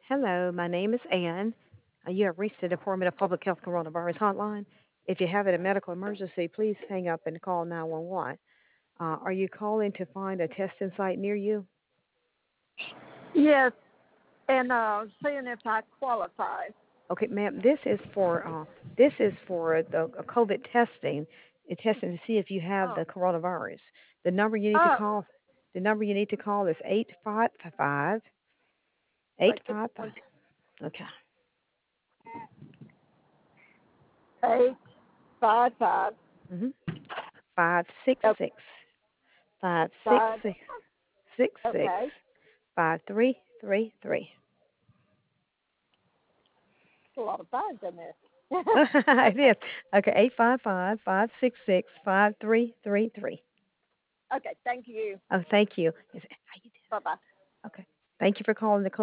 Hello, my name is Ann. You have reached the Department of Public Health Coronavirus Hotline. If you have a medical emergency, please hang up and call 911. Are you calling to find a testing site near you? Yes, and seeing if I qualify. Okay, ma'am. This is for the COVID testing. It's testing to see if you have Oh, the coronavirus. The number you need to oh, call. The number you need to call is 855 eight wait, give five me five. Okay. 855. Mhm. 566 five six Five. six six six Okay, 5333. a lot of fives in there. It Okay, is. Okay, 855-566-5333. okay. Thank you. Oh, thank you. How you Bye bye. doing? Okay. Thank you for calling the